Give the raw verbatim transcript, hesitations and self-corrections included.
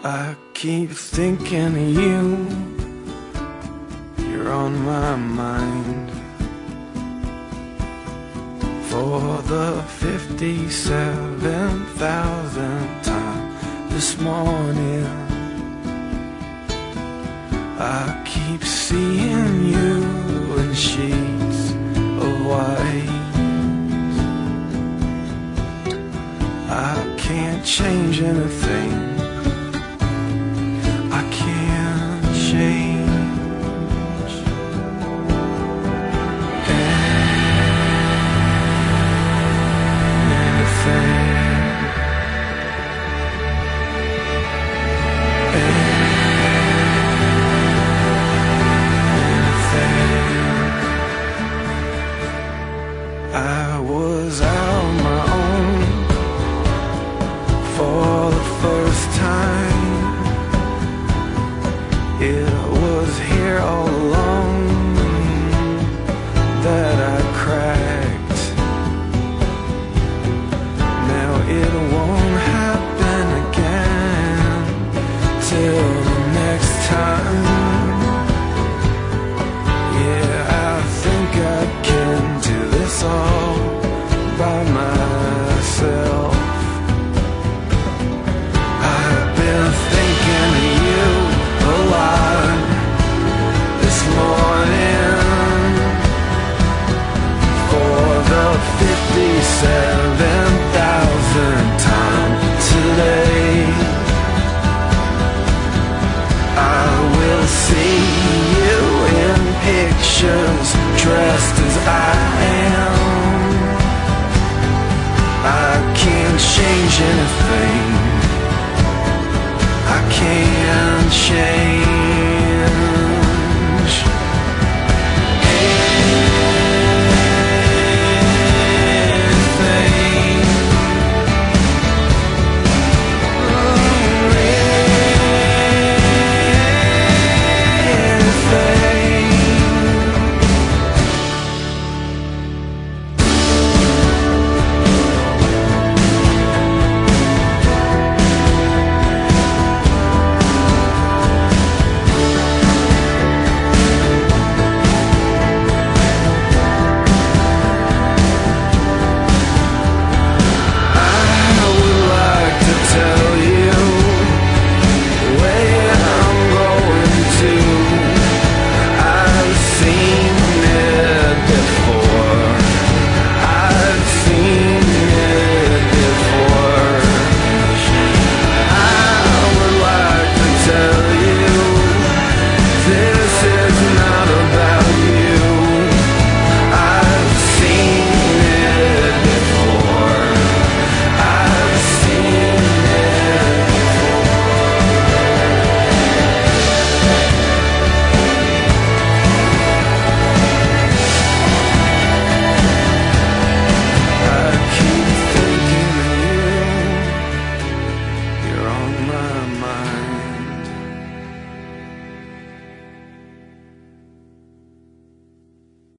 I keep thinking of you, you're on my mind. For the fifty-seven thousandth time this morning, I keep seeing you in sheets of white. I can't change anything, I can't change anything. I was out on my own for the first time. It was here all along that I cracked. Now it won't happen again till the next time. Yeah, I think I can do this all by myself. I've been thinking of you a lot this morning. For the fifty-seven thousandth time today, I will see you in pictures dressed as I am. I can't change anything,